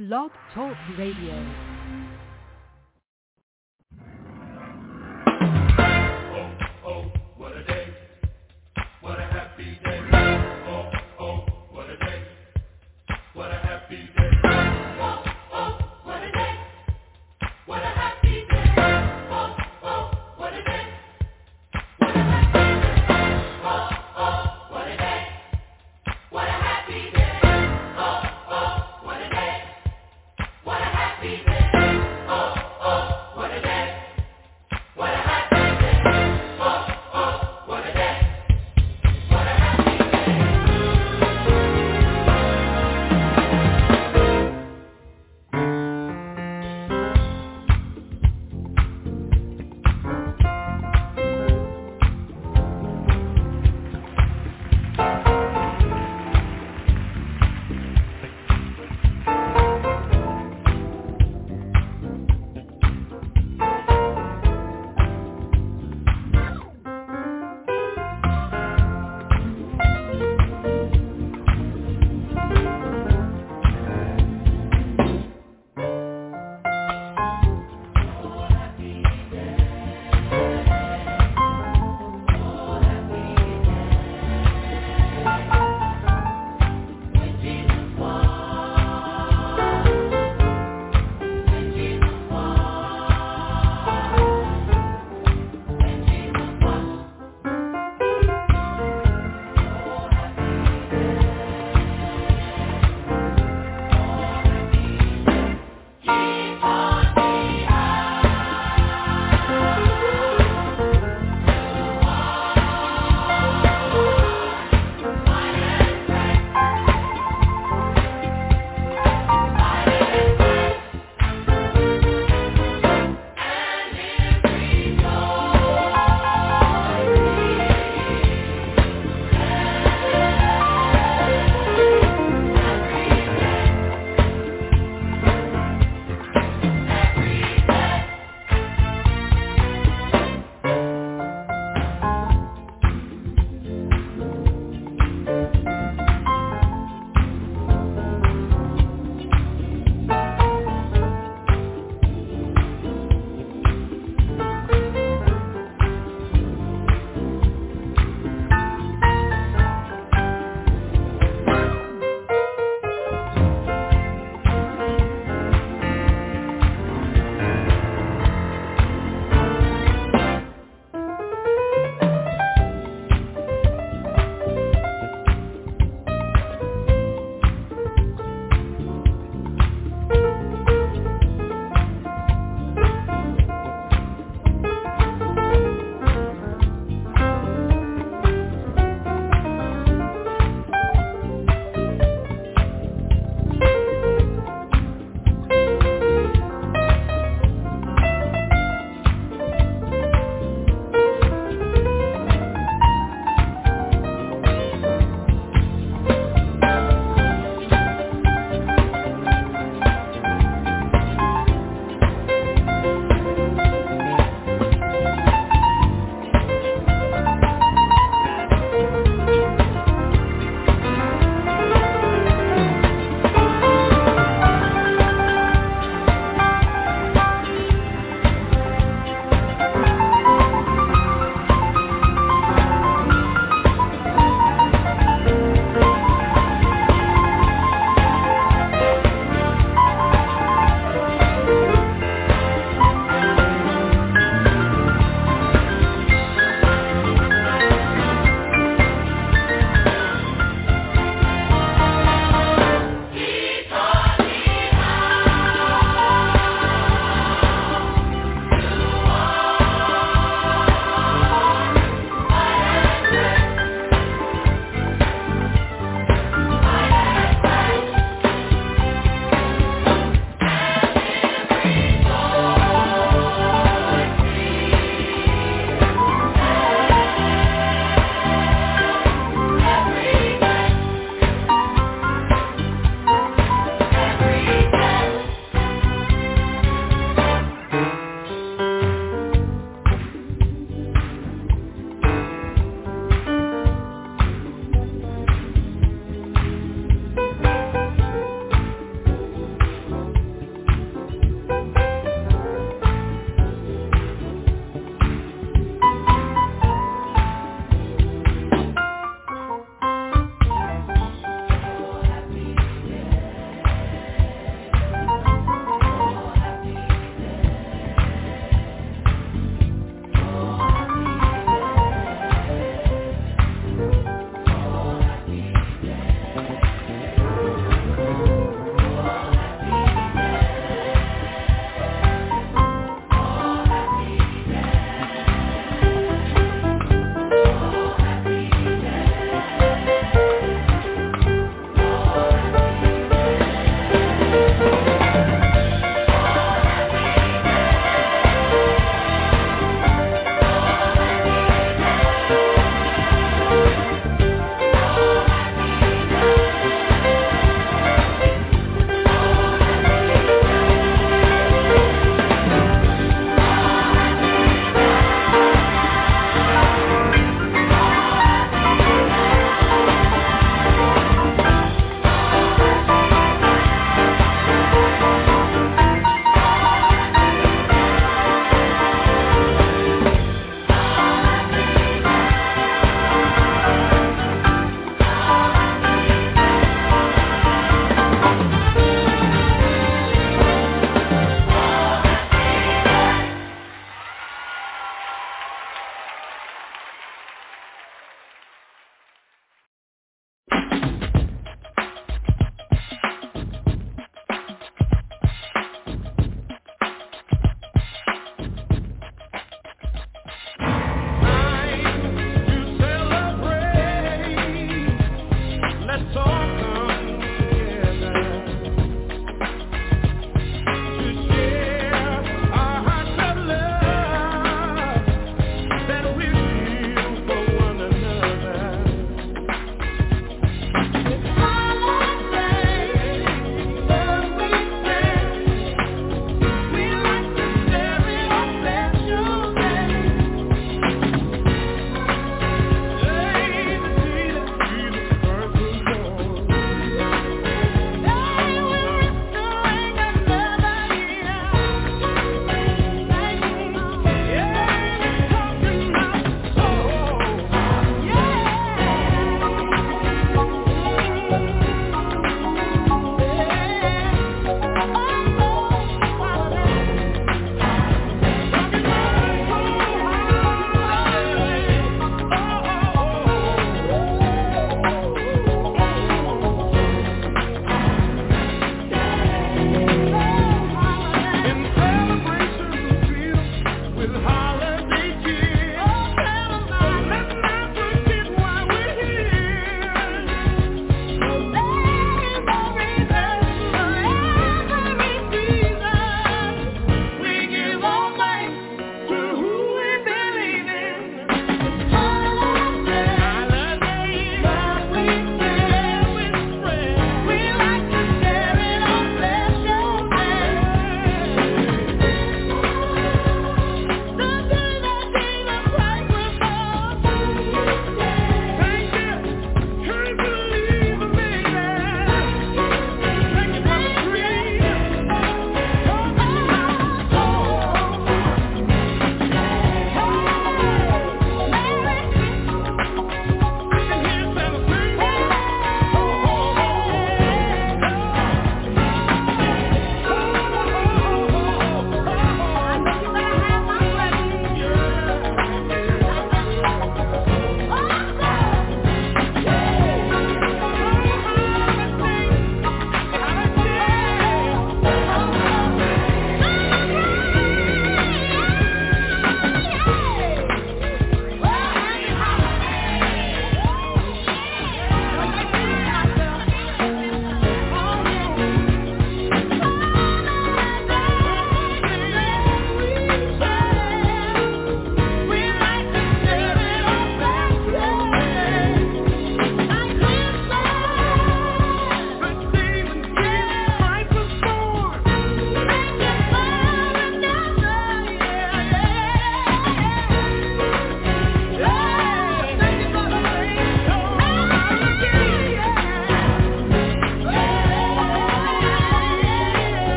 Blog Talk Radio.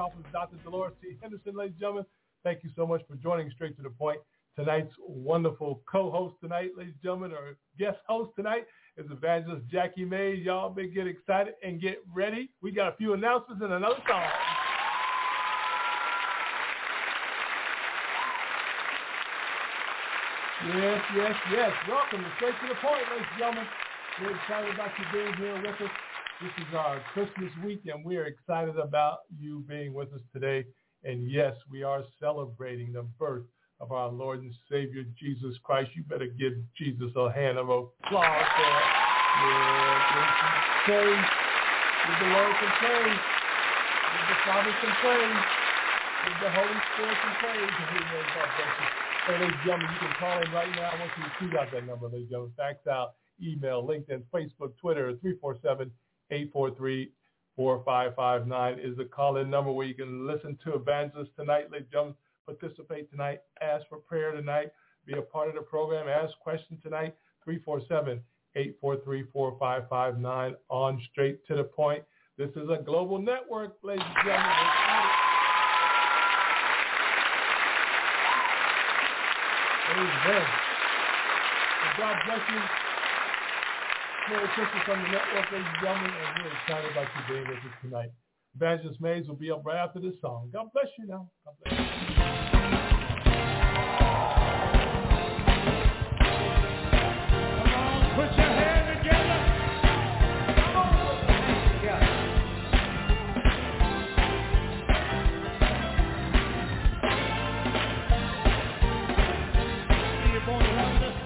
office, Dr. Dolores C. Henderson, ladies and gentlemen. Thank you so much for joining Straight to the Point. Tonight's wonderful co-host tonight, ladies and gentlemen, or guest host tonight is Evangelist Jackie Mays. Y'all better get excited and get ready. We got a few announcements and another song. Yes. Welcome to Straight to the Point, ladies and gentlemen. We're excited about you being here with us. This is our Christmas week, and we are excited about you being with us today. And yes, we are celebrating the birth of our Lord and Savior, Jesus Christ. You better give Jesus a hand of applause for it. Yeah, give some praise. Give the Lord some praise. Give the Father some praise. Give the Holy Spirit some praise. Amen. God bless you. Hey, ladies and gentlemen, you can call in right now. I want you to tweet out that number, ladies and gentlemen. Fax out, email, LinkedIn, Facebook, Twitter, 347-843-4559 is the call-in number where you can listen to evangelists tonight, ladies and gentlemen. Participate tonight, ask for prayer tonight, be a part of the program, ask questions tonight, 347-843-4559 on Straight to the Point. This is a global network, ladies and gentlemen. Amen. And God bless you. Merry Christmas on the network, ladies and gentlemen, and we're excited about you being with us tonight. Evangelist Mays will be up right after this song. God bless you now. God bless you. Come on, put your hands together. Come on, put your hands together. See you born around us.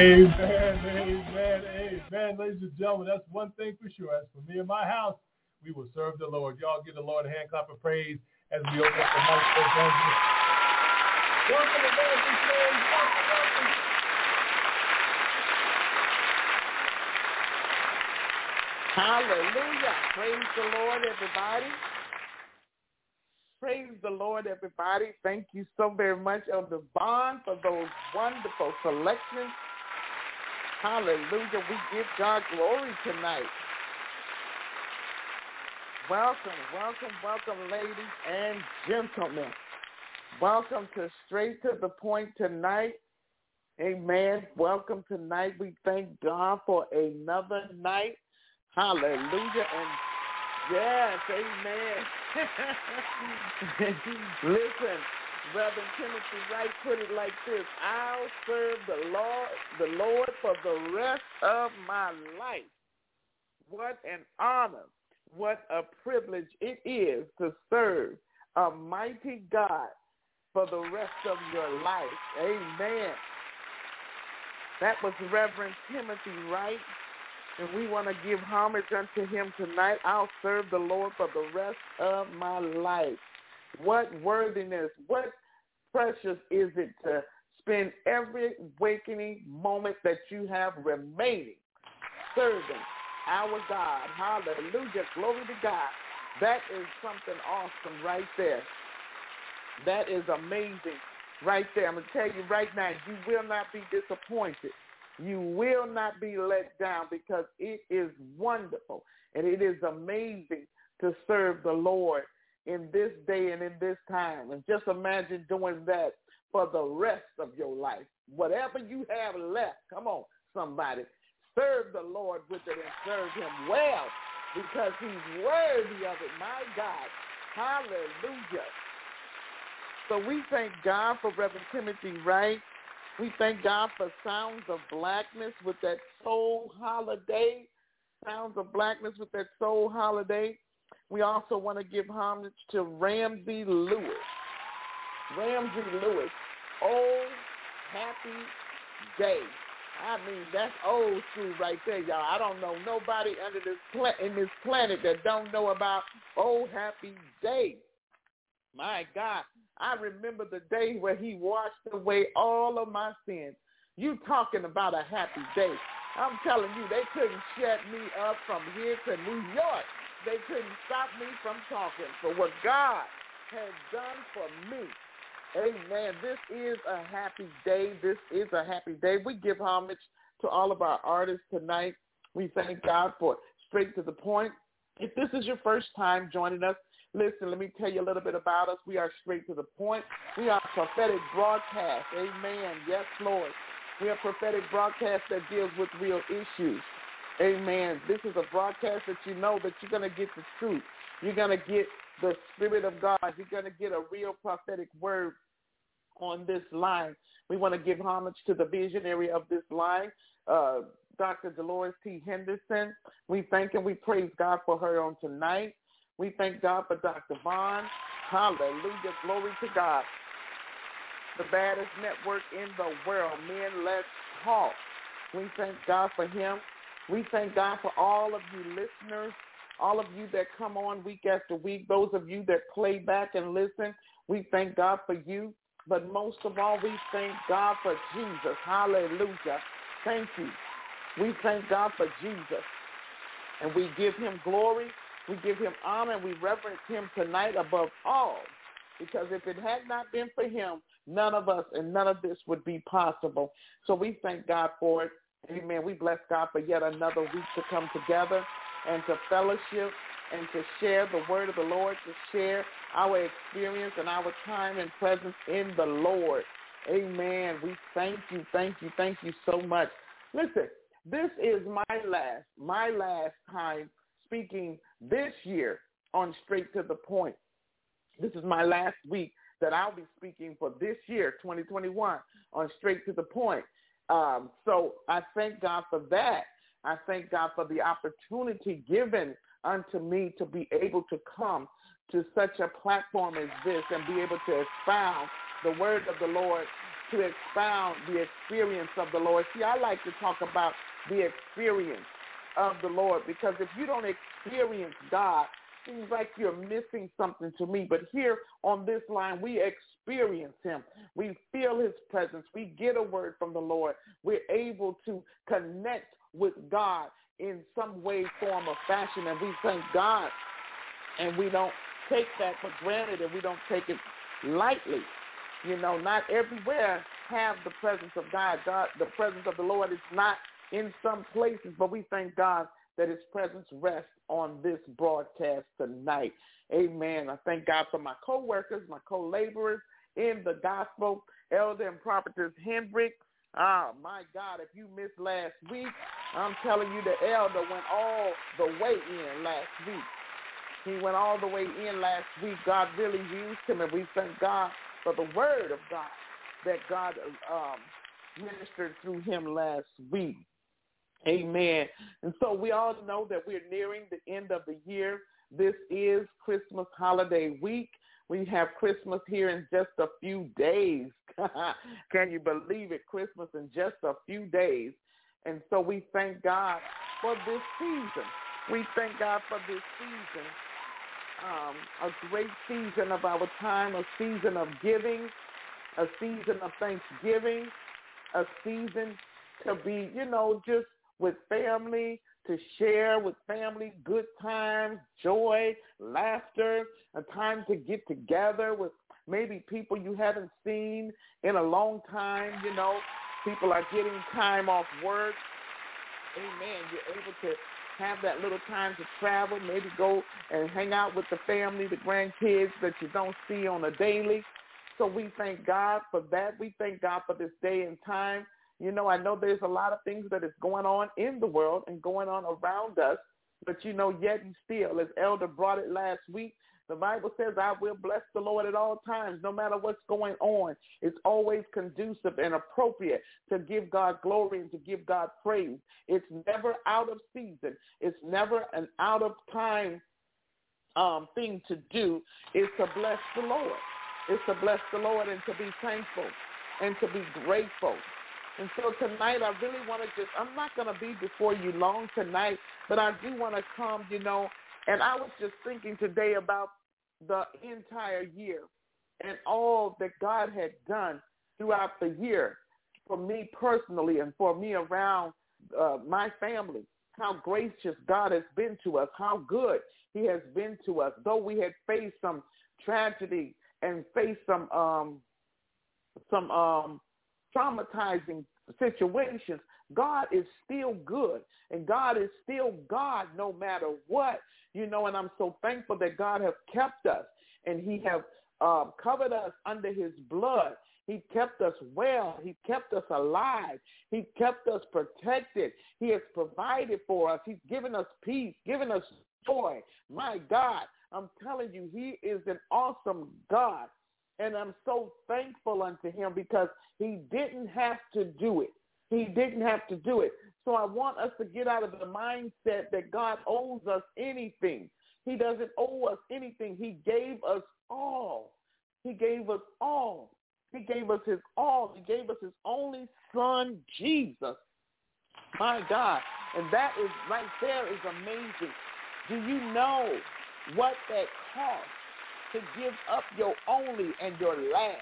Amen. Ladies and gentlemen, that's one thing for sure. As for me and my house, we will serve the Lord. Y'all give the Lord a hand clap of praise as we open up the mic for evangelist. Welcome, evangelist, man. Welcome. Hallelujah. Praise the Lord, everybody. Praise the Lord, everybody. Thank you so very much, Elder Bond, for those wonderful selections. Hallelujah. We give God glory tonight. Welcome, ladies and gentlemen. Welcome to Straight to the Point tonight. Amen. Welcome tonight. We thank God for another night. Hallelujah. And yes, amen. Listen, Reverend Timothy Wright put it like this: I'll serve the Lord for the rest of my life. What an honor, what a privilege it is to serve a mighty God for the rest of your life. Amen. That was Reverend Timothy Wright. And we want to give homage unto him tonight. I'll serve the Lord for the rest of my life. What worthiness, what precious is it to spend every waking moment that you have remaining serving our God. Hallelujah. Glory to God. That is something awesome right there. That is amazing right there. I'm going to tell you right now, you will not be disappointed. You will not be let down, because it is wonderful and it is amazing to serve the Lord in this day and in this time. And just imagine doing that for the rest of your life. Whatever you have left, come on, somebody, serve the Lord with it and serve him well, because he's worthy of it. My God. Hallelujah. So we thank God for Reverend Timothy Wright. We thank God for Sounds of Blackness with that soul holiday. Sounds of Blackness with that soul holiday. We also want to give homage to Ramsey Lewis. Ramsey Lewis. Oh, happy day. I mean, that's old school right there, y'all. I don't know nobody under in this planet that don't know about Oh, Happy Day. My God. I remember the day where he washed away all of my sins. You talking about a happy day. I'm telling you, they couldn't shut me up from here to New York. They couldn't stop me from talking for what God has done for me. Amen. This is a happy day. This is a happy day. We give homage to all of our artists tonight. We thank God for Straight to the Point. If this is your first time joining us, listen, let me tell you a little bit about us. We are Straight to the Point. We are prophetic broadcast. Amen. Yes, Lord. We are prophetic broadcast that deals with real issues. Amen. This is a broadcast that you know that you're going to get the truth. You're going to get the Spirit of God. You're going to get a real prophetic word on this line. We want to give homage to the visionary of this line, Dr. Dolores T. Henderson. We thank and we praise God for her on tonight. We thank God for Dr. Bond. Hallelujah. Glory to God. The baddest network in the world, Men Let's Talk. We thank God for him. We thank God for all of you listeners, all of you that come on week after week, those of you that play back and listen. We thank God for you. But most of all, we thank God for Jesus. Hallelujah. Thank you. We thank God for Jesus. And we give him glory. We give him honor, and we reverence him tonight above all, because if it had not been for him, none of us and none of this would be possible. So we thank God for it. Amen. We bless God for yet another week to come together and to fellowship and to share the word of the Lord, to share our experience and our time and presence in the Lord. Amen. We thank you so much. Listen, this is my last time speaking this year on Straight to the Point. This is my last week that I'll be speaking for this year, 2021, on Straight to the Point. So I thank God for that. I thank God for the opportunity given unto me to be able to come to such a platform as this and be able to expound the word of the Lord to expound the experience of the Lord. See, I like to talk about the experience of the Lord, because if you don't experience God, it seems like you're missing something to me. But here on this line, we experience him. We feel his presence. We get a word from the Lord. We're able to connect with God in some way, form, or fashion, and we thank God, and we don't take that for granted, and we don't take it lightly. You know, not everywhere have the presence of God. The presence of the Lord is not in some places, but we thank God that his presence rests on this broadcast tonight. Amen. I thank God for my co-workers, my co-laborers in the gospel, Elder and Prophetess Hendrick. My God, if you missed last week, I'm telling you, the elder went all the way in last week. He went all the way in last week. God really used him, and we thank God for the word of God that God ministered through him last week. Amen. And so we all know that we're nearing the end of the year. This is Christmas holiday week. We have Christmas here in just a few days. Can you believe it? Christmas in just a few days. And so we thank God for this season. We thank God for this season, a great season of our time, a season of giving, a season of thanksgiving, a season to be, just with family, to share with family good times, joy, laughter, a time to get together with maybe people you haven't seen in a long time. People are getting time off work. Amen. You're able to have that little time to travel, maybe go and hang out with the family, the grandkids that you don't see on a daily. So we thank God for that. We thank God for this day and time. I know there's a lot of things that is going on in the world and going on around us, but yet and still, as Elder brought it last week, the Bible says, I will bless the Lord at all times, no matter what's going on. It's always conducive and appropriate to give God glory and to give God praise. It's never out of season. It's never an out of time thing to do. It's to bless the Lord. It's to bless the Lord and to be thankful and to be grateful. And so tonight I really want to I'm not going to be before you long tonight, but I do want to come, and I was just thinking today about the entire year and all that God had done throughout the year for me personally and for me around my family, how gracious God has been to us, how good he has been to us. Though we had faced some tragedy and faced some traumatizing situations, God is still good, and God is still God no matter what, and I'm so thankful that God has kept us, and he has covered us under his blood. He kept us well. He kept us alive. He kept us protected. He has provided for us. He's given us peace, given us joy. My God, I'm telling you, he is an awesome God. And I'm so thankful unto him because he didn't have to do it. He didn't have to do it. So I want us to get out of the mindset that God owes us anything. He doesn't owe us anything. He gave us all. He gave us all. He gave us his all. He gave us his only son, Jesus. My God. And that is right there is amazing. Do you know what that cost? To give up your only and your last,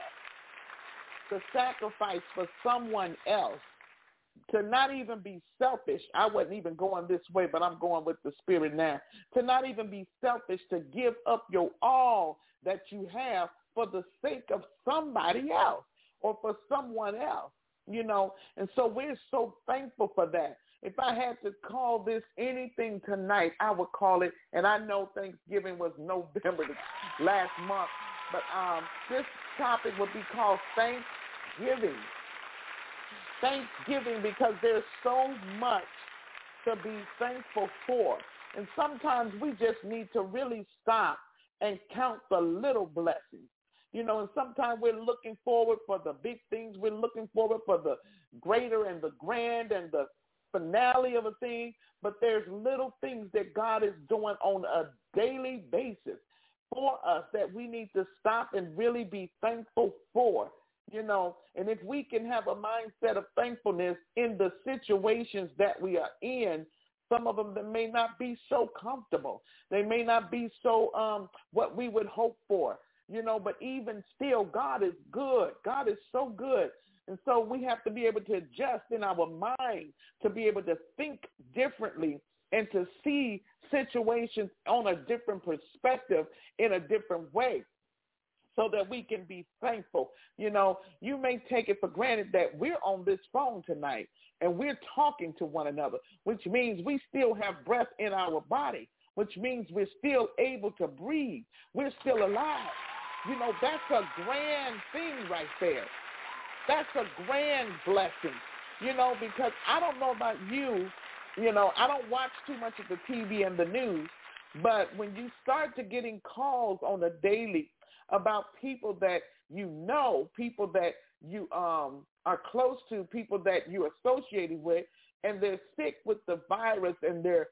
to sacrifice for someone else, to not even be selfish. I wasn't even going this way, but I'm going with the Spirit now. To not even be selfish, to give up your all that you have for the sake of somebody else or for someone else, And so we're so thankful for that. If I had to call this anything tonight, I would call it, and I know Thanksgiving was November last month, but this topic would be called Thanksgiving. Thanksgiving, because there's so much to be thankful for. And sometimes we just need to really stop and count the little blessings. And sometimes we're looking forward for the big things. We're looking forward for the greater and the grand and the finale of a thing, but there's little things that God is doing on a daily basis for us that we need to stop and really be thankful for. And if we can have a mindset of thankfulness in the situations that we are in, some of them that may not be so comfortable. They may not be so what we would hope for, but even still, God is good. God is so good. And so we have to be able to adjust in our mind to be able to think differently and to see situations on a different perspective in a different way, so that we can be thankful. You may take it for granted that we're on this phone tonight and we're talking to one another, which means we still have breath in our body, which means we're still able to breathe. We're still alive. That's a grand thing right there. That's a grand blessing, because I don't know about you, I don't watch too much of the TV and the news, but when you start to getting calls on a daily about people that people that you are close to, people that you're associated with, and they're sick with the virus, and they're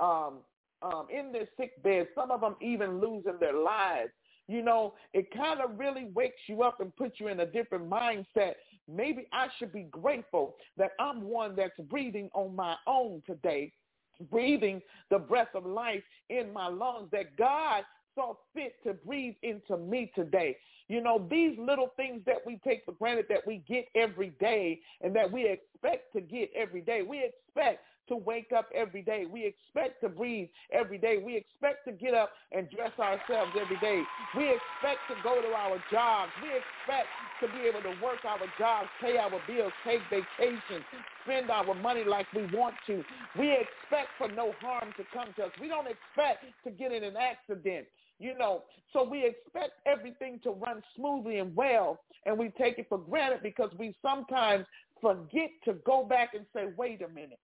in their sick bed, some of them even losing their lives. It kind of really wakes you up and puts you in a different mindset. Maybe I should be grateful that I'm one that's breathing on my own today, breathing the breath of life in my lungs, that God saw fit to breathe into me today. These little things that we take for granted that we get every day and that we expect to get every day. We expect to wake up every day. We expect to breathe every day. We expect to get up and dress ourselves every day. We expect to go to our jobs. We expect to be able to work our jobs, pay our bills, take vacations, spend our money like we want to. We expect for no harm to come to us. We don't expect to get in an accident. So we expect everything to run smoothly and well, and we take it for granted because we sometimes forget to go back and say, wait a minute.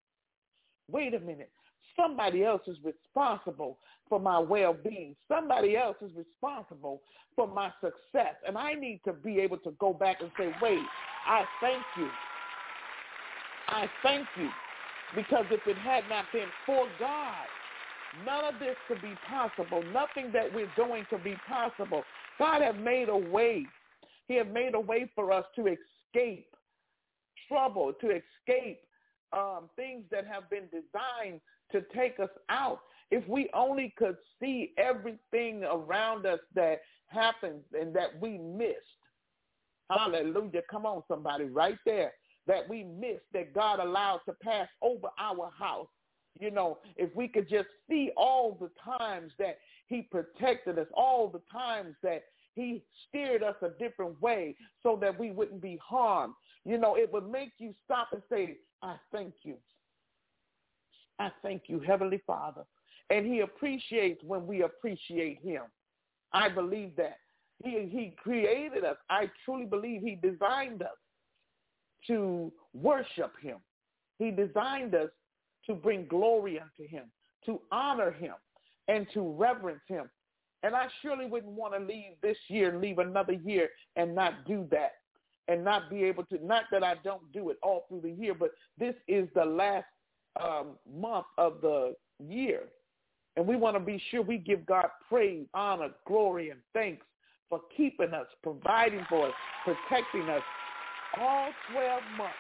Somebody else is responsible for my well-being. Somebody else is responsible for my success, and I need to be able to go back and say, wait, I thank you. I thank you, because if it had not been for God, none of this could be possible. Nothing that we're doing could be possible. God has made a way. He has made a way for us to escape trouble, to escape things that have been designed to take us out. If we only could see everything around us that happens and that we missed. Hallelujah. Come on, somebody, right there. That we missed, that God allowed to pass over our house. If we could just see all the times that he protected us, all the times that he steered us a different way so that we wouldn't be harmed. It would make you stop and say, I thank you. I thank you, Heavenly Father. And he appreciates when we appreciate him. I believe that. He created us. I truly believe he designed us to worship him. He designed us to bring glory unto him, to honor him, and to reverence him. And I surely wouldn't want to leave this year and leave another year and not do that, and not be able to, not that I don't do it all through the year, but this is the last month of the year. And we want to be sure we give God praise, honor, glory, and thanks for keeping us, providing for us, protecting us all 12 months.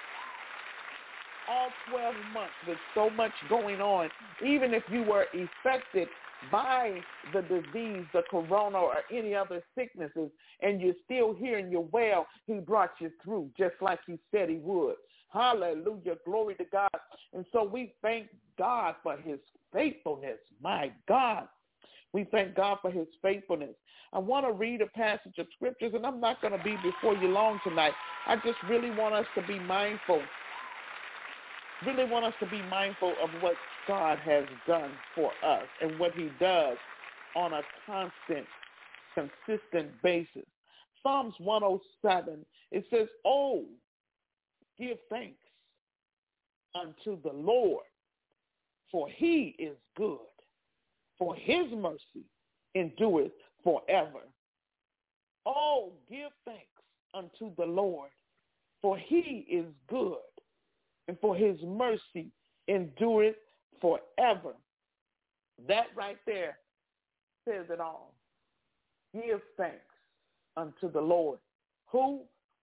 All 12 months with so much going on. Even if you were affected by the disease, the corona, or any other sicknesses, and you're still here and you're well, he brought you through just like he said he would. Hallelujah. Glory to God. And so we thank God for his faithfulness. My God. We thank God for his faithfulness. I want to read a passage of scriptures, and I'm not going to be before you long tonight. I just really want us to be mindful. Really want us to be mindful of what God has done for us and what he does on a constant, consistent basis. Psalms 107, it says, oh, give thanks unto the Lord, for he is good, for his mercy endureth forever. Oh, give thanks unto the Lord, for he is good, and for his mercy endureth forever. That right there says it all. Give thanks unto the Lord. Who?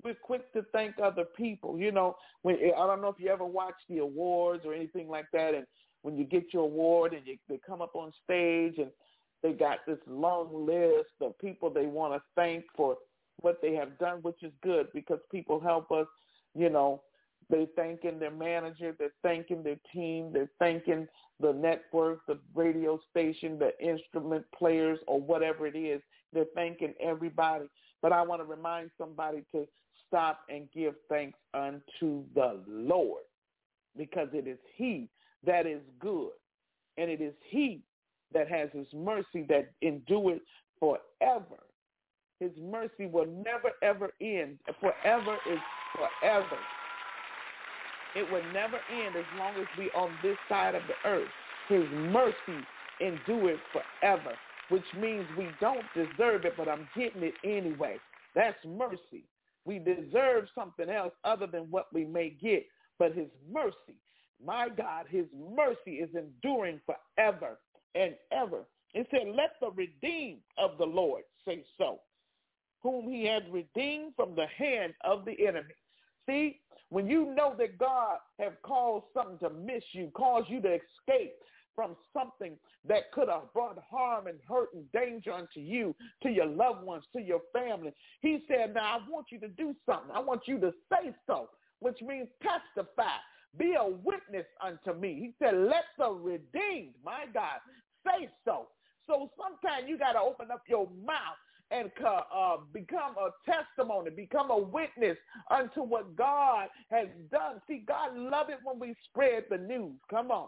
We're quick to thank other people. You know, I don't know if you ever watch the awards or anything like that, and when you get your award and they come up on stage and they got this long list of people they want to thank for what they have done, which is good because people help us, you know. They're thanking their manager, they're thanking their team, they're thanking the network, the radio station, the instrument players, or whatever it is. They're thanking everybody. But I want to remind somebody to stop and give thanks unto the Lord, because it is he that is good, and it is he that has his mercy that endureth forever. His mercy will never, ever end. Forever is forever. It will never end as long as we on this side of the earth. His mercy endures forever, which means we don't deserve it, but I'm getting it anyway. That's mercy. We deserve something else other than what we may get, but his mercy, my God, his mercy is enduring forever and ever. It said, let the redeemed of the Lord say so, whom he has redeemed from the hand of the enemy. See, when you know that God have caused something to miss you, caused you to escape from something that could have brought harm and hurt and danger unto you, to your loved ones, to your family, he said, now I want you to do something. I want you to say so, which means testify. Be a witness unto me. He said, let the redeemed, my God, say so. So sometimes you got to open up your mouth and become a testimony, become a witness unto what God has done. See, God loves it when we spread the news. Come on.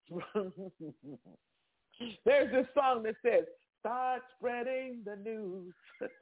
There's this song that says, start spreading the news.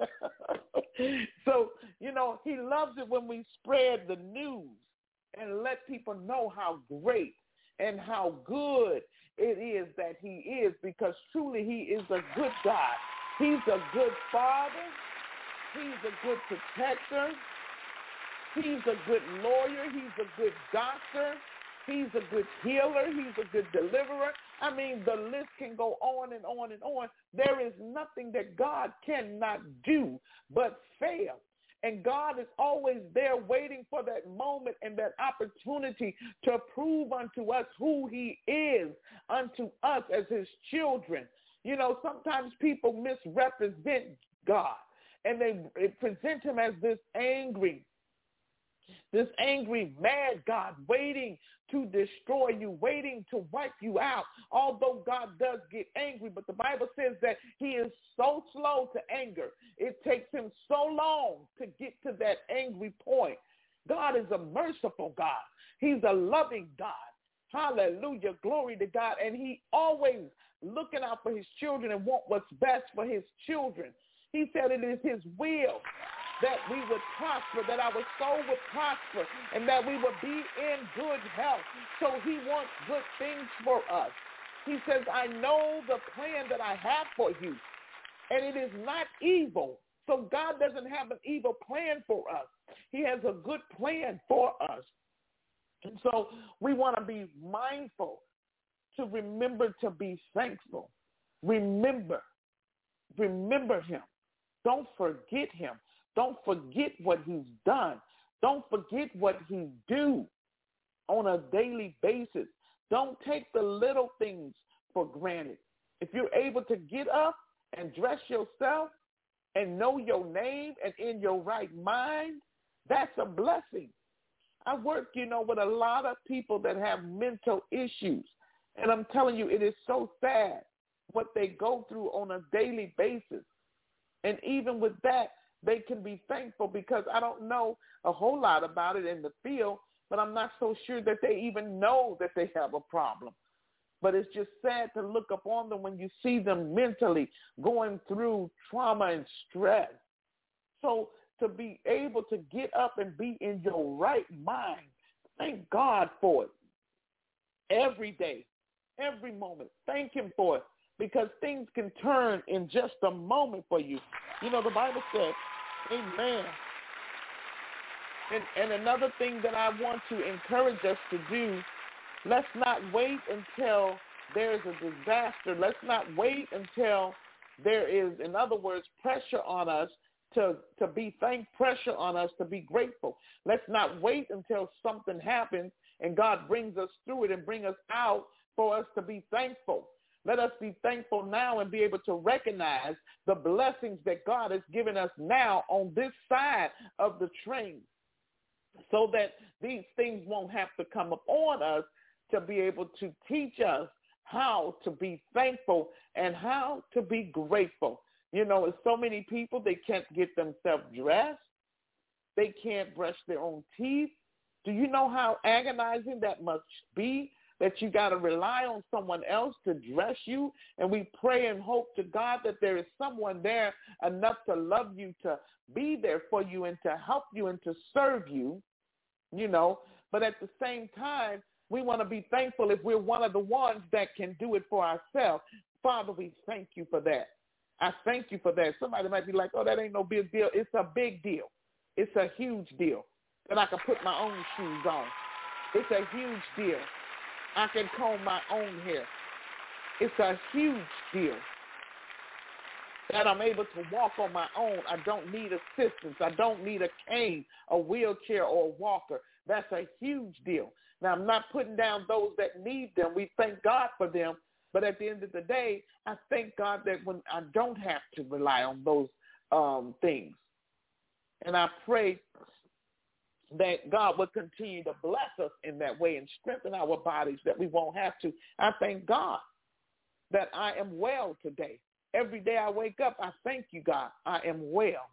So, you know, he loves it when we spread the news and let people know how great and how good it is that he is, because truly he is a good God. He's a good father. He's a good protector. He's a good lawyer. He's a good doctor. He's a good healer. He's a good deliverer. I mean, the list can go on and on and on. There is nothing that God cannot do but fail. And God is always there waiting for that moment and that opportunity to prove unto us who he is unto us as his children. You know, sometimes people misrepresent God, and they present him as this angry mad God waiting to destroy you, waiting to wipe you out. Although God does get angry, but the Bible says that he is so slow to anger. It takes him so long to get to that angry point. God is a merciful God. He's a loving God. Hallelujah. Glory to God. And he always looking out for his children and want what's best for his children. He said it is his will that we would prosper, that our soul would prosper, and that we would be in good health. So he wants good things for us. He says, I know the plan that I have for you, and it is not evil. So God doesn't have an evil plan for us. He has a good plan for us. And so we want to be mindful to remember to be thankful. Remember him. Don't forget him. Don't forget what he's done. Don't forget what he do on a daily basis. Don't take the little things for granted. If you're able to get up and dress yourself and know your name and in your right mind, that's a blessing. I work, with a lot of people that have mental issues. And I'm telling you, it is so sad what they go through on a daily basis. And even with that, they can be thankful, because I don't know a whole lot about it in the field, but I'm not so sure that they even know that they have a problem. But it's just sad to look upon them when you see them mentally going through trauma and stress. So to be able to get up and be in your right mind, thank God for it. Every day, every moment, thank him for it, because things can turn in just a moment for you. The Bible says, amen. And another thing that I want to encourage us to do, let's not wait until there's a disaster. Let's not wait until there is, in other words, pressure on us to be pressure on us to be grateful. Let's not wait until something happens and God brings us through it and bring us out for us to be thankful. Let us be thankful now and be able to recognize the blessings that God has given us now on this side of the train, so that these things won't have to come upon us, to be able to teach us how to be thankful and how to be grateful. You know, there's so many people, they can't get themselves dressed. They can't brush their own teeth. Do you know how agonizing that must be, that you got to rely on someone else to dress you? And we pray and hope to God that there is someone there enough to love you, to be there for you and to help you and to serve you, you know. But at the same time, we want to be thankful if we're one of the ones that can do it for ourselves. Father, we thank you for that. I thank you for that. Somebody might be like, oh, that ain't no big deal. It's a big deal. It's a huge deal that I can put my own shoes on. It's a huge deal. I can comb my own hair. It's a huge deal that I'm able to walk on my own. I don't need assistance. I don't need a cane, a wheelchair, or a walker. That's a huge deal. Now, I'm not putting down those that need them. We thank God for them. But at the end of the day, I thank God that when I don't have to rely on those things. And I pray that God will continue to bless us in that way and strengthen our bodies, that we won't have to. I thank God that I am well today. Every day I wake up, I thank you, God. I am well.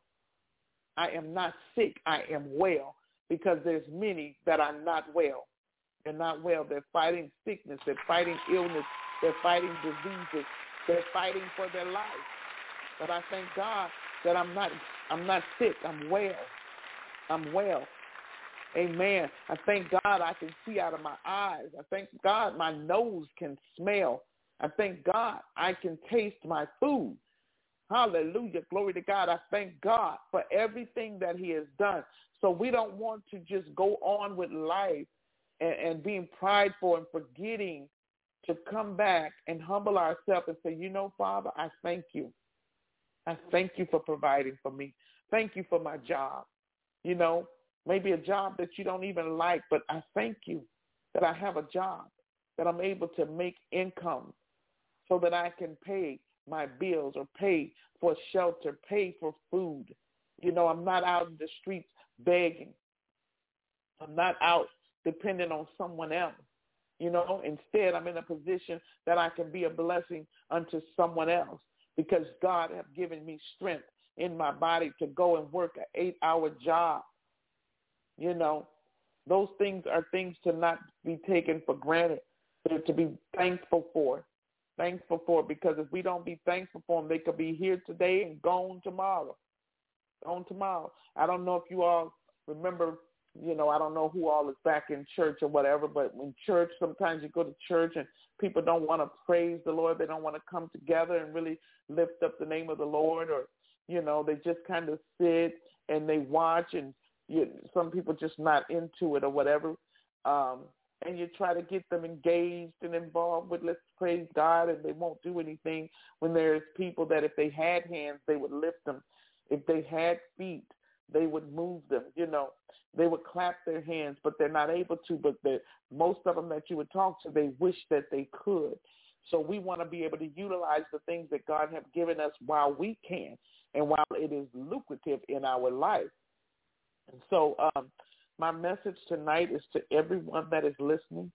I am not sick. I am well, because there's many that are not well. They're not well. They're fighting sickness. They're fighting illness. They're fighting diseases. They're fighting for their life. But I thank God that I'm not sick. I'm well. I'm well. Amen. I thank God I can see out of my eyes. I thank God my nose can smell. I thank God I can taste my food. Hallelujah. Glory to God. I thank God for everything that he has done. So we don't want to just go on with life and being prideful and forgetting to come back and humble ourselves and say, you know, Father, I thank you. I thank you for providing for me. Thank you for my job. You know, maybe a job that you don't even like, but I thank you that I have a job, that I'm able to make income so that I can pay my bills or pay for shelter, pay for food. You know, I'm not out in the streets begging. I'm not out depending on someone else. You know, instead, I'm in a position that I can be a blessing unto someone else, because God has given me strength in my body to go and work an 8-hour job. You know, those things are things to not be taken for granted, but to be thankful for. Thankful for, because if we don't be thankful for them, they could be here today and gone tomorrow. Gone tomorrow. I don't know if you all remember, you know, I don't know who all is back in church or whatever, but in church, sometimes you go to church and people don't want to praise the Lord. They don't want to come together and really lift up the name of the Lord, or, you know, they just kind of sit and they watch, and some people just not into it or whatever. And you try to get them engaged and involved with let's praise God, and they won't do anything, when there's people that if they had hands, they would lift them. If they had feet, they would move them. You know, they would clap their hands, but they're not able to. But most of them that you would talk to, they wish that they could. So we want to be able to utilize the things that God has given us while we can and while it is lucrative in our life. And so my message tonight is to everyone that is listening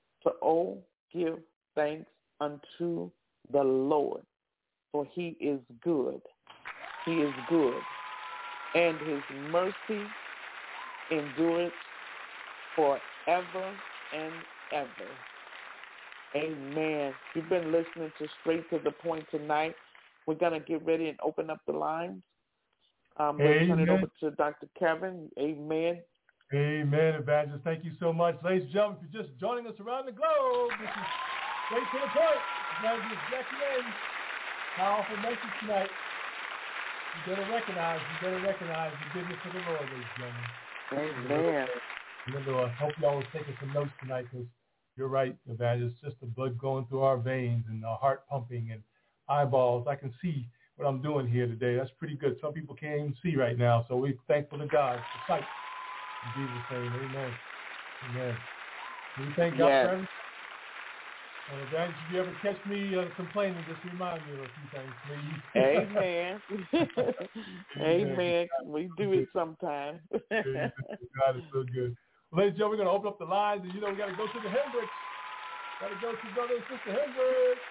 to give thanks unto the Lord, for he is good. He is good, and his mercy endures forever and ever. Amen. You've been listening to Straight to the Point tonight. We're going to get ready and open up the lines. We'll turn it over to Dr. Kevin. Amen. Amen, Evangelist. Thank you so much. Ladies and gentlemen, if you're just joining us around the globe, this is Straight to the Point. Evangelist Jackie Lynn. Powerful message tonight. You better recognize the goodness of the Lord, ladies and gentlemen. Amen. Remember, I hope y'all was taking some notes tonight, because you're right, Evangelist. Just the blood going through our veins and our heart pumping and eyeballs. I can see what I'm doing here today. That's pretty good. Some people can't even see right now, so we're thankful to God for sight. In Jesus' name, amen. Amen. Do you thank God for everything? And if you ever catch me complaining, just remind me of a few things, please. Amen. Amen. We do it sometimes. God is so good. Well, ladies and gentlemen, we're going to open up the lines, and we got to go to the Hendricks. Got to go to Brother and Sister Hendricks.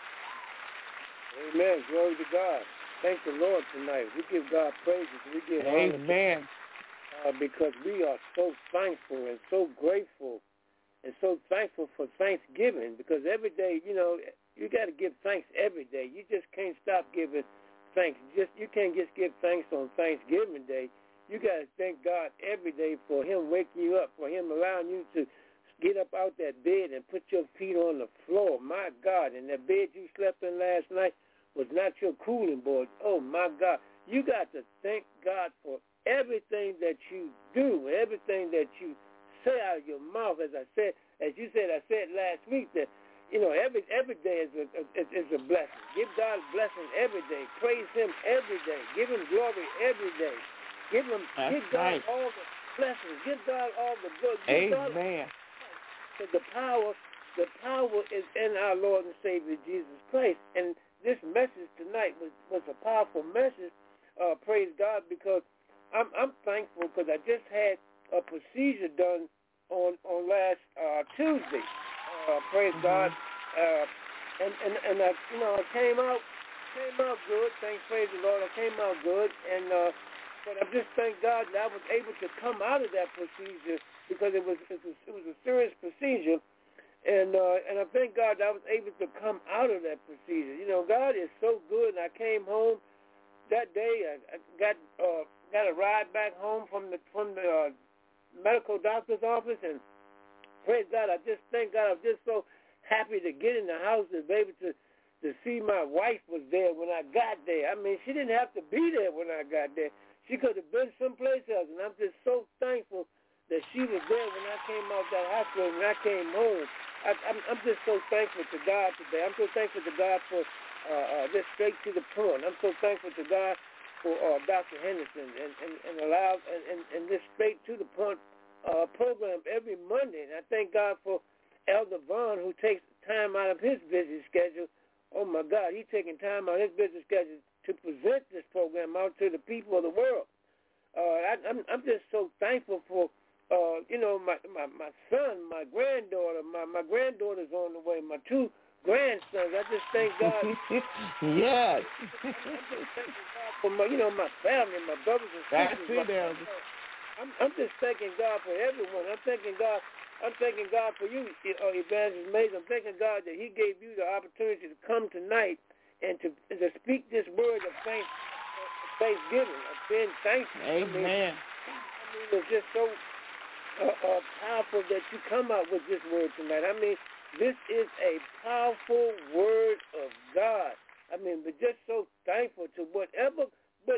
Amen. Glory to God. Thank the Lord tonight. We give God praises. We give Amen. Honor because we are so thankful and so grateful and so thankful for Thanksgiving, because every day, you got to give thanks every day. You just can't stop giving thanks. You can't just give thanks on Thanksgiving Day. You got to thank God every day for him waking you up, for him allowing you to get up out that bed and put your feet on the floor. My God, and that bed you slept in last night was not your cooling board. Oh, my God. You got to thank God for everything that you do, everything that you say out of your mouth. As you said last week that, every day is a blessing. Give God a blessing every day. Praise him every day. Give him glory every day. Give God all the blessings. Give God all the good. Amen. So the power is in our Lord and Savior Jesus Christ. And this message tonight was a powerful message. Praise God, because I'm thankful because I just had a procedure done on last Tuesday. Praise God. And I came out good. Thanks, praise the Lord. I came out good, and but I just thank God that I was able to come out of that procedure, because it was a serious procedure, and I thank God that I was able to come out of that procedure. God is so good. And I came home that day. I got a ride back home from the medical doctor's office, and praise God, I just thank God. I'm just so happy to get in the house and be able to see my wife was there when I got there. I mean, she didn't have to be there when I got there. She could have been someplace else, and I'm just so thankful that she was there when I came out that hospital and I came home. I'm just so thankful to God today. I'm so thankful to God for just straight to the point. I'm so thankful to God for Dr. Henderson and this straight to the point program every Monday. And I thank God for Elder Vaughn, who takes time out of his busy schedule. Oh, my God, he's taking time out of his busy schedule to present this program out to the people of the world. I'm just so thankful for, my son, my granddaughter. My granddaughter's on the way, my two grandsons. I just thank God. Yes. I'm just thanking God for my family, my brothers and sisters. That's it, Elder. I'm just thanking God for everyone. I'm thanking God for you, Evangelist Mays. I'm thanking God that he gave you the opportunity to come tonight and to speak this word of thanksgiving, of being thankful. Amen. I mean, it's just so powerful that you come out with this word tonight. I mean, this is a powerful word of God. I mean, we're just so thankful to whatever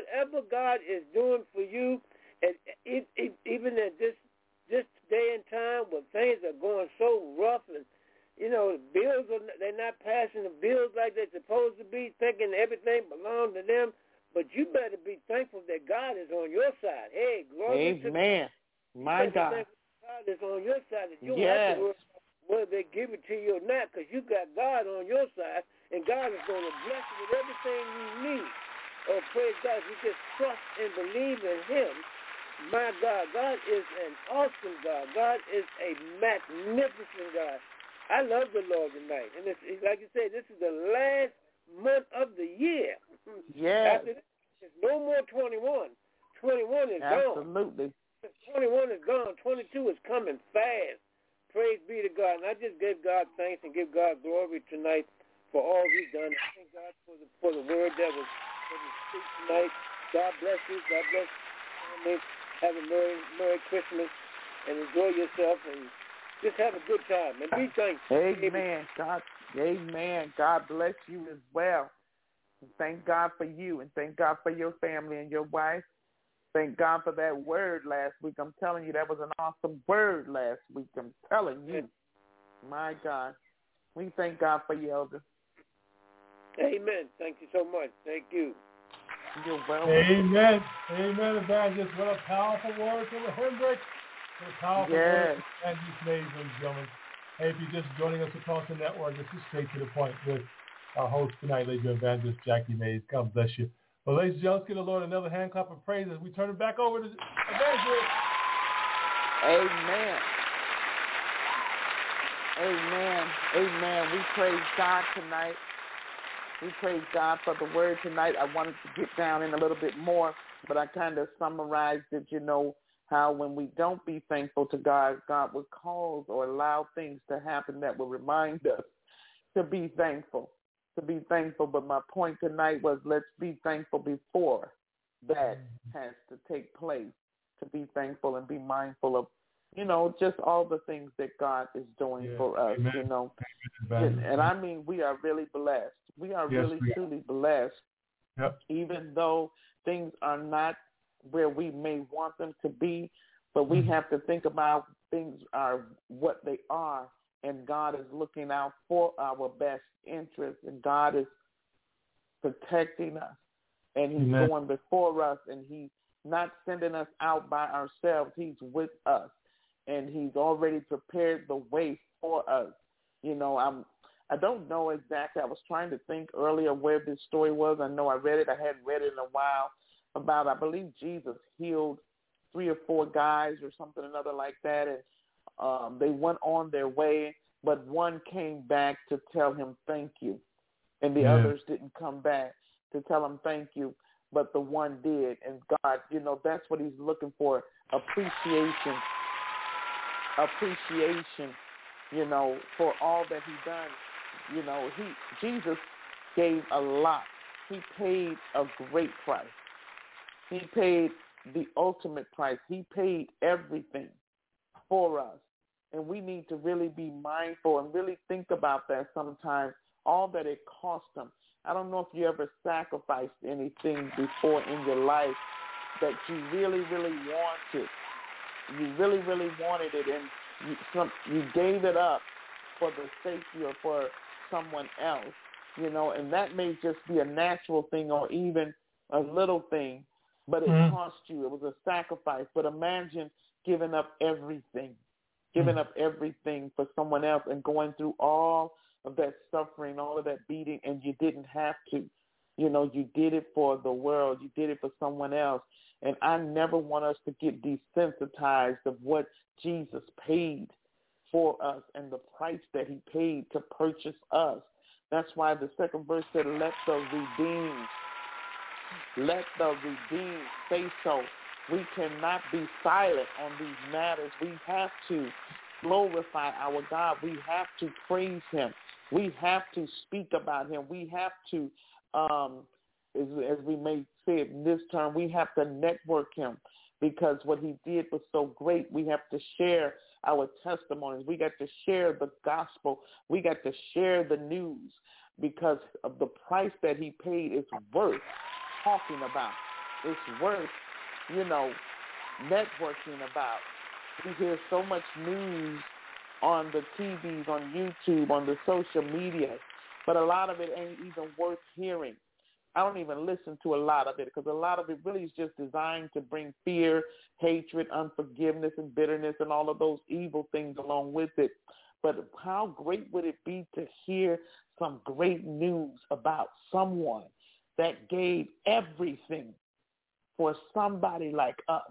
God is doing for you, and even at this day and time when things are going so rough, and the bills they're not passing the bills like they're supposed to be, thinking everything belongs to them. But you better be thankful that God is on your side. Hey, glory to God. My God. God is on your side. That you don't have to worry about whether they give it to you or not, because you got God on your side, and God is going to bless you with everything you need. Oh, praise God. If you just trust and believe in him, my God, God is an awesome God. God is a magnificent God. I love the Lord tonight. And it's like you said, this is the last month of the year. Yes. After this, there's no more 21. 21 is gone. Absolutely. 21 is gone. 22 is coming fast. Praise be to God. And I just give God thanks and give God glory tonight for all he's done. I thank God for the word that was speak tonight. God bless you. God bless you. Have a Merry Christmas and enjoy yourself and just have a good time and be thankful. Amen. Amen. God bless you as well. Thank God for you, and thank God for your family and your wife. Thank God for that word last week. I'm telling you, that was an awesome word last week. I'm telling you. My God. We thank God for you, Elder. Amen. Thank you so much. Thank you. You're welcome. Amen. Amen, Evangelist. What a powerful word from the Hendrick. What a powerful word from Evangelist Mays, ladies and gentlemen. Hey, if you're just joining us across the network, this is Straight to the Point with our host tonight, Lady Evangelist Jackie Mays. God bless you. Well, ladies and gentlemen, let's give the Lord another hand clap of praise as we turn it back over to Evangelist. Amen. Amen. Amen. We praise God tonight. We praise God for the word tonight. I wanted to get down in a little bit more, but I kind of summarized it, how when we don't be thankful to God, God will cause or allow things to happen that will remind us to be thankful, But my point tonight was let's be thankful before that has to take place, to be thankful and be mindful of, just all the things that God is doing for us, And I mean, we are really blessed. We are truly blessed, even though things are not where we may want them to be, but we have to think about things are what they are, and God is looking out for our best interest, and God is protecting us, and He's going before us, and He's not sending us out by ourselves. He's with us, and He's already prepared the way for us. I don't know exactly. I was trying to think earlier where this story was. I know I read it. I hadn't read it in a while. About, I believe Jesus healed 3 or 4 guys or something another like that, and they went on their way, but one came back to tell Him thank you, and the others didn't come back to tell Him thank you, but the one did. And God, that's what He's looking for, appreciation, for all that He done. Jesus gave a lot. He paid a great price. He paid the ultimate price. He paid everything for us. And we need to really be mindful and really think about that sometimes, all that it cost Him. I don't know if you ever sacrificed anything before in your life that you really, really wanted. You really, really wanted it, and you gave it up for the safety or for someone else, and that may just be a natural thing or even a little thing, but it cost you. It was a sacrifice. But imagine giving up everything for someone else and going through all of that suffering, all of that beating, and you didn't have to. You did it for the world. You did it for someone else. And I never want us to get desensitized of what Jesus paid for us and the price that He paid to purchase us. That's why the second verse said, let the redeemed say so. We cannot be silent on these matters. We have to glorify our God. We have to praise Him. We have to speak about Him. We have to, as we may say it in this term, we have to network Him, because what He did was so great. We have to share our testimonies. We got to share the gospel. We got to share the news, because of the price that He paid. It's worth talking about. It's worth, networking about. We hear so much news on the TVs, on YouTube, on the social media, but a lot of it ain't even worth hearing. I don't even listen to a lot of it, because a lot of it really is just designed to bring fear, hatred, unforgiveness, and bitterness, and all of those evil things along with it. But how great would it be to hear some great news about someone that gave everything for somebody like us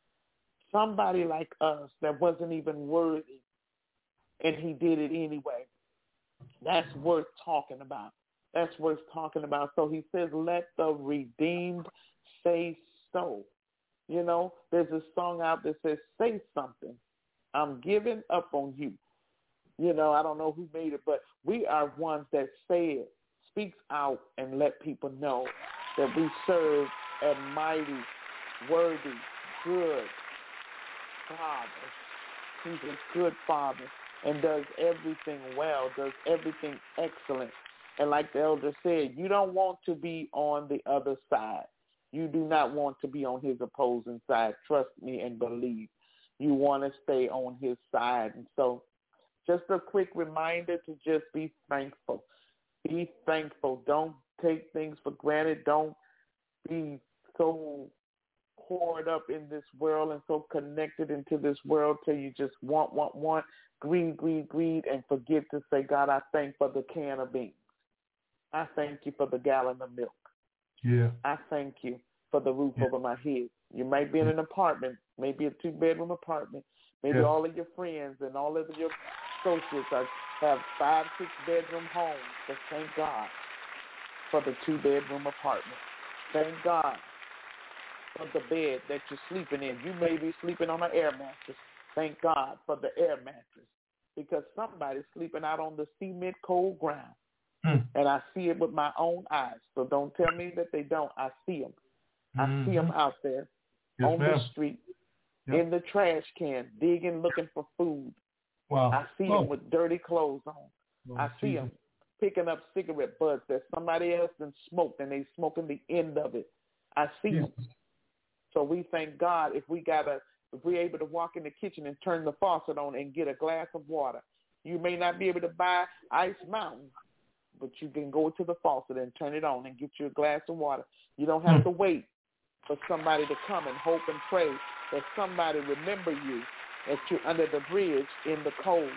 that wasn't even worthy, and He did it anyway. That's worth talking about. So He says, let the redeemed say so. There's a song out that says, say something. I'm giving up on you. I don't know who made it, but we are ones that say it, speaks out, and let people know that we serve a mighty, worthy, good Father. He's a good Father and does everything well, does everything excellent. And like the elder said, you don't want to be on the other side. You do not want to be on His opposing side. Trust me and believe. You want to stay on His side. And so just a quick reminder to just be thankful. Be thankful. Don't take things for granted. Don't be so poured up in this world and so connected into this world till you just want, greed, and forget to say, God, I thank for the can of beans. I thank you for the gallon of milk. Yeah. I thank you for the roof over my head. You might be in an apartment, maybe a 2-bedroom apartment. Maybe all of your friends and all of your associates have 5, 6-bedroom homes. But thank God for the 2-bedroom apartment. Thank God for the bed that you're sleeping in. You may be sleeping on an air mattress. Thank God for the air mattress, because somebody's sleeping out on the cement cold ground. And I see it with my own eyes. So don't tell me that they don't. I see them. I see them out there on the street, in the trash can, digging, looking for food. Wow. I see them with dirty clothes on. I see them picking up cigarette butts that somebody else done smoked, and they smoking the end of it. I see them. So we thank God if we're able to walk in the kitchen and turn the faucet on and get a glass of water. You may not be able to buy Ice Mountain, but you can go to the faucet and turn it on and get you a glass of water. You don't have to wait for somebody to come and hope and pray that somebody remember you that you're under the bridge in the cold.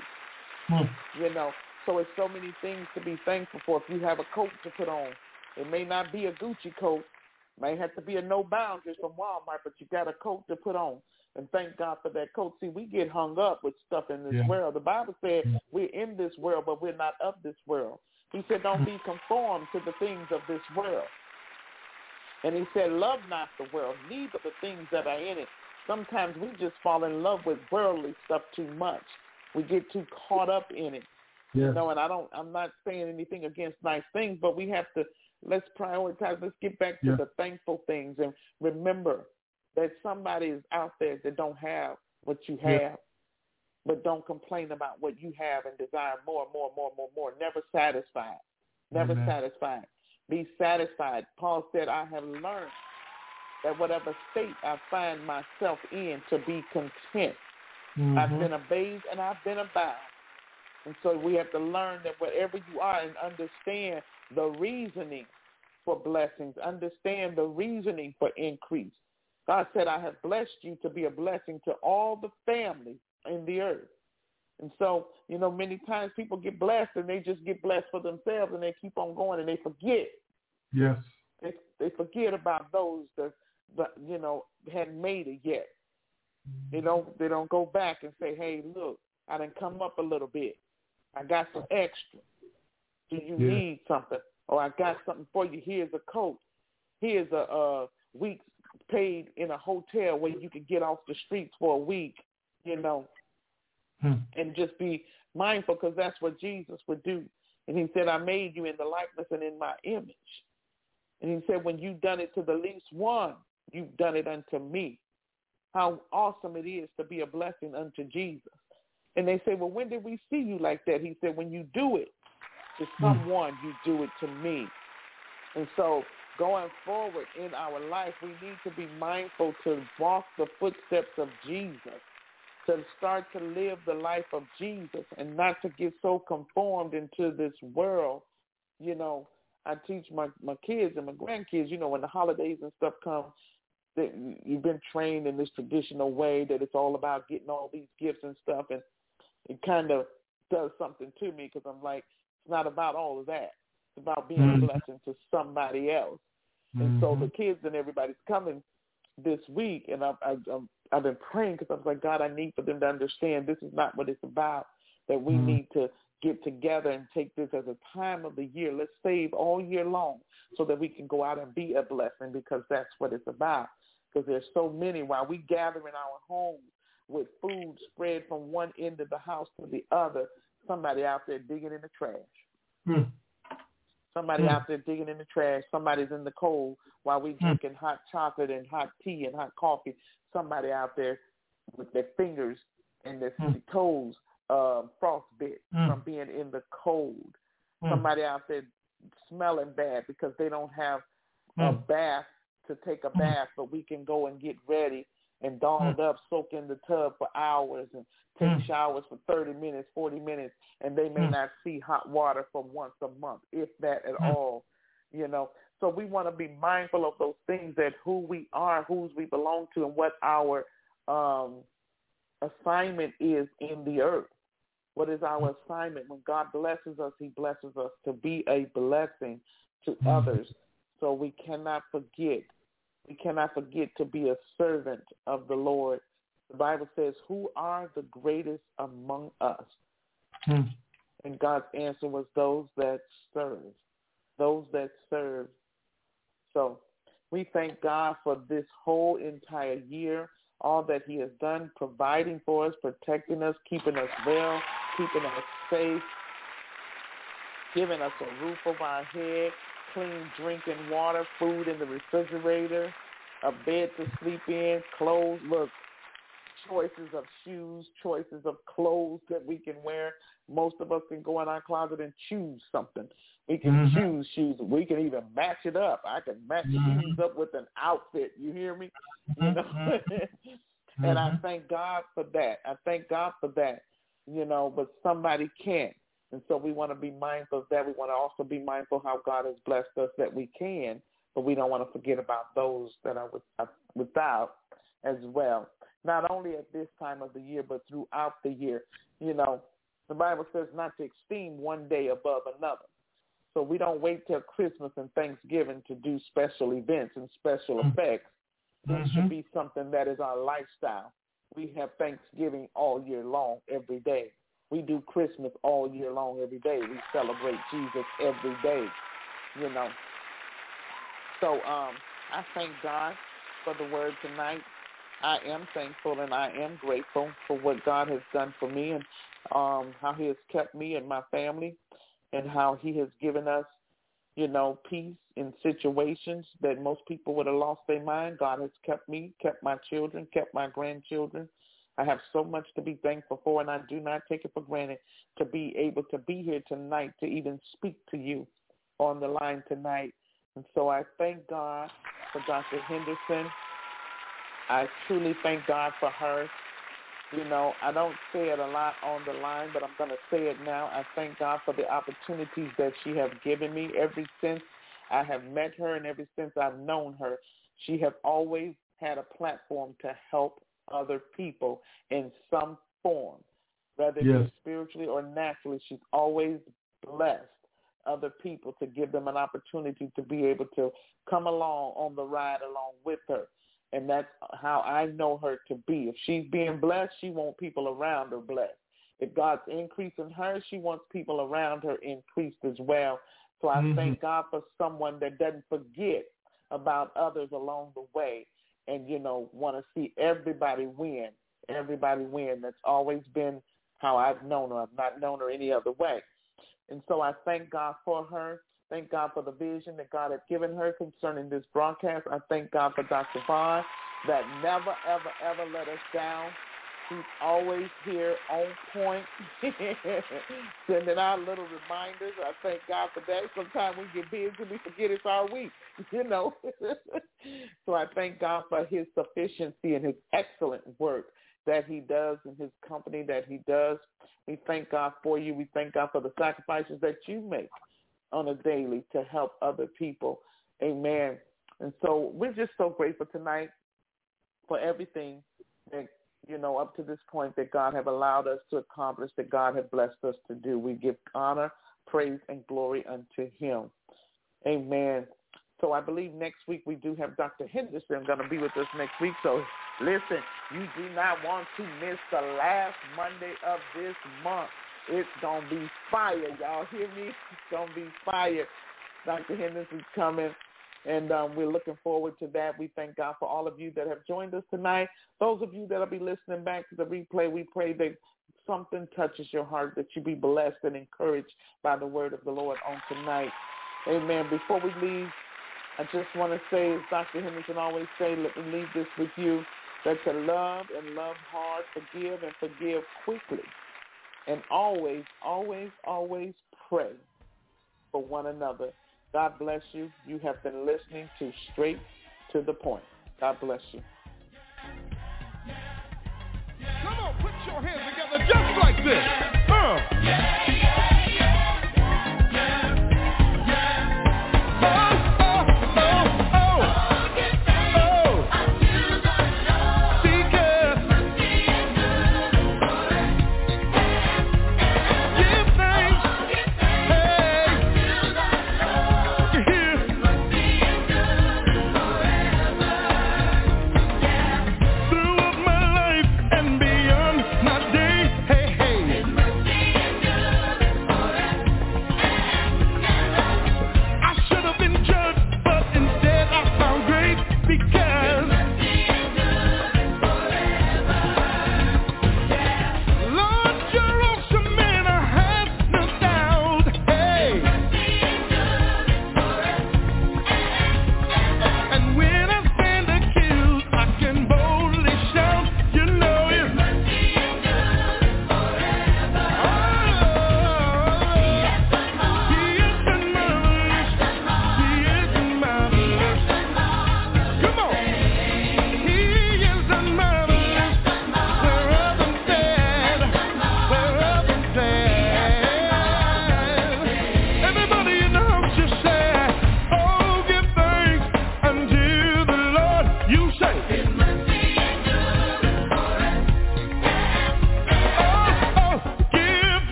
You know, so it's so many things to be thankful for. If you have a coat to put on, it may not be a Gucci coat. It may have to be a No Boundaries from Walmart, but you got a coat to put on. And thank God for that coat. See, we get hung up with stuff in this world. The Bible said we're in this world, but we're not of this world. He said, don't be conformed to the things of this world. And he said, love not the world, neither the things that are in it. Sometimes we just fall in love with worldly stuff too much. We get too caught up in it. You know, and I'm not saying anything against nice things, but we have to, let's prioritize. Let's get back to the thankful things and remember that somebody is out there that don't have what you have. But don't complain about what you have and desire more. Never satisfied. Never satisfied. Be satisfied. Paul said, I have learned that whatever state I find myself in, to be content. I've been abased and I've been abound. And so we have to learn that wherever you are and understand the reasoning for blessings, understand the reasoning for increase. God said, I have blessed you to be a blessing to all the families in the earth. And so, you know, many times people get blessed and they just get blessed for themselves and they keep on going and they forget. Yes. They forget about those that you know, hadn't made it yet. They don't go back and say, hey, look, I done come up a little bit. I got some extra. Do you need something? Or I got something for you. Here's a coat. Here's a week paid in a hotel where you can get off the streets for a week, you know, and just be mindful, because that's what Jesus would do. And he said, I made you in the likeness and in my image. And he said, when you've done it to the least one, you've done it unto me. How awesome it is to be a blessing unto Jesus. And they say, well, when did we see you like that? He said, when you do it to someone, you do it to me. And so going forward in our life, we need to be mindful to walk the footsteps of Jesus, to start to live the life of Jesus and not to get so conformed into this world. You know, I teach my kids and my grandkids, you know, when the holidays and stuff come, that you've been trained in this traditional way that it's all about getting all these gifts and stuff, and it kind of does something to me, because I'm like, it's not about all of that. It's about being a blessing to somebody else. And so the kids and everybody's coming this week, and I've been praying, because I was like, God, I need for them to understand this is not what it's about, that we need to get together and take this as a time of the year. Let's save all year long so that we can go out and be a blessing, because that's what it's about. Because there's so many, while we gather in our homes with food spread from one end of the house to the other, somebody out there digging in the trash. Somebody out there digging in the trash. Somebody's in the cold while we drinking hot chocolate and hot tea and hot coffee. Somebody out there with their fingers and their toes frostbit from being in the cold. Somebody out there smelling bad because they don't have a bath to take a bath, but we can go and get ready and dolled up, soak in the tub for hours and take showers for 30 minutes, 40 minutes, and they may not see hot water for once a month, if that at all, you know. So we want to be mindful of those things, that who we are, whose we belong to, and what our assignment is in the earth. What is our assignment? When God blesses us, he blesses us to be a blessing to others. So we cannot forget. We cannot forget to be a servant of the Lord. The Bible says, who are the greatest among us? And God's answer was those that serve. Those that serve. So we thank God for this whole entire year, all that he has done, providing for us, protecting us, keeping us well, keeping us safe, giving us a roof over our head, clean drinking water, food in the refrigerator, a bed to sleep in, clothes, look, choices of shoes, choices of clothes that we can wear. Most of us can go in our closet and choose something. We can choose shoes. We can even match it up. I can match shoes up with an outfit. You hear me? You know? And I thank God for that. I thank God for that, you know, but somebody can't. And so we want to be mindful of that. We want to also be mindful how God has blessed us that we can, but we don't want to forget about those that are without as well. Not only at this time of the year, but throughout the year. You know, the Bible says not to esteem one day above another. So we don't wait till Christmas and Thanksgiving to do special events and special effects. This should be something that is our lifestyle. We have Thanksgiving all year long, every day. We do Christmas all year long, every day. We celebrate Jesus every day, you know. So I thank God for the word tonight. I am thankful and I am grateful for what God has done for me and how he has kept me and my family and how he has given us, you know, peace in situations that most people would have lost their mind. God has kept me, kept my children, kept my grandchildren. I have so much to be thankful for, and I do not take it for granted to be able to be here tonight to even speak to you on the line tonight. And so I thank God for Dr. Henderson. I truly thank God for her. You know, I don't say it a lot on the line, but I'm going to say it now. I thank God for the opportunities that she has given me ever since I have met her and ever since I've known her. She has always had a platform to help other people in some form, whether it be spiritually or naturally. She's always blessed other people to give them an opportunity to be able to come along on the ride along with her. And that's how I know her to be. If she's being blessed, she wants people around her blessed. If God's increasing her, she wants people around her increased as well. So I thank God for someone that doesn't forget about others along the way and, you know, want to see everybody win. Everybody win. That's always been how I've known her. I've not known her any other way. And so I thank God for her. Thank God for the vision that God has given her concerning this broadcast. I thank God for Dr. Vaughn that never, ever, ever let us down. He's always here on point, sending out little reminders. I thank God for that. Sometimes we get busy and we forget it's our week, you know. So I thank God for his sufficiency and his excellent work that he does in his company that he does. We thank God for you. We thank God for the sacrifices that you make on a daily to help other people. Amen. And so we're just so grateful tonight for everything that, you know, up to this point that God have allowed us to accomplish, that God have blessed us to do. We give honor, praise, and glory unto him. Amen. So I believe next week we do have Dr. Henderson going to be with us next week. So listen, you do not want to miss the last Monday of this month. It's going to be fire. Y'all hear me? It's going to be fire. Dr. Henderson's coming, and we're looking forward to that. We thank God for all of you that have joined us tonight. Those of you that will be listening back to the replay, we pray that something touches your heart, that you be blessed and encouraged by the word of the Lord on tonight. Amen. Before we leave, I just want to say, as Dr. Henderson always say, let me leave this with you, that to love and love hard, forgive and forgive quickly. And always, always, always pray for one another. God bless you. You have been listening to Straight to the Point. God bless you. Come on, put your hands together just like this.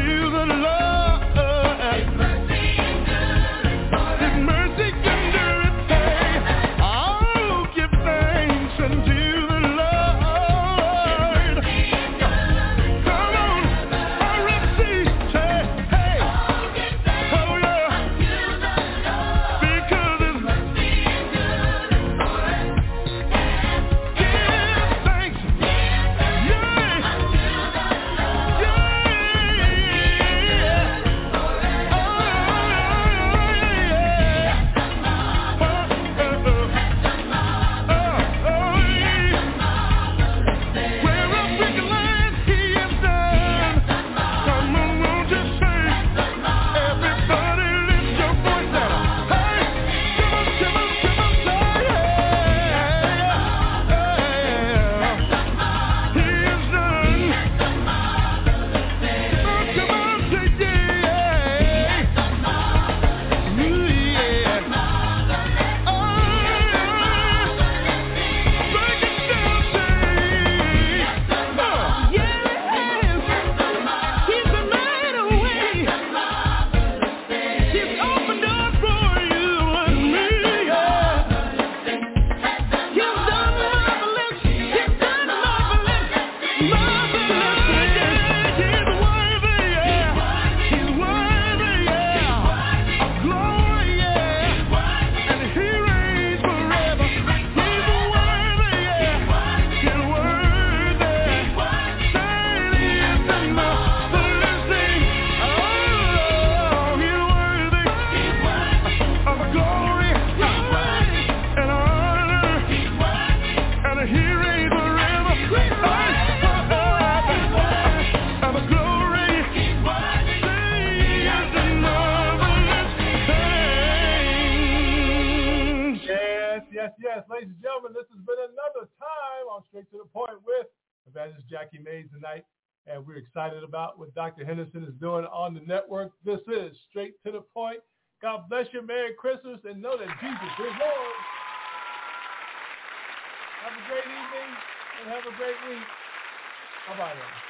Yes, ladies and gentlemen, this has been another time on Straight to the Point with Evangelist Jackie Mays tonight, and we're excited about what Dr. Henderson is doing on the network. This is Straight to the Point. God bless you. Merry Christmas, and know that Jesus is Lord. Have a great evening, and have a great week. Bye-bye now.